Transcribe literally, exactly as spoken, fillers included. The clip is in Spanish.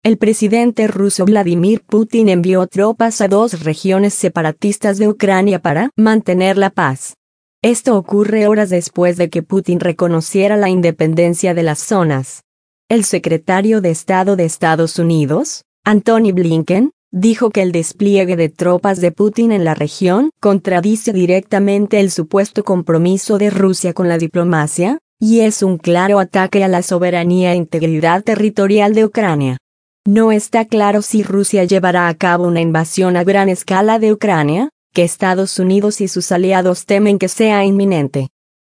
El presidente ruso Vladimir Putin envió tropas a dos regiones separatistas de Ucrania para mantener la paz. Esto ocurre horas después de que Putin reconociera la independencia de las zonas. El secretario de Estado de Estados Unidos, Antony Blinken, dijo que el despliegue de tropas de Putin en la región contradice directamente el supuesto compromiso de Rusia con la diplomacia, y es un claro ataque a la soberanía e integridad territorial de Ucrania. No está claro si Rusia llevará a cabo una invasión a gran escala de Ucrania, que Estados Unidos y sus aliados temen que sea inminente.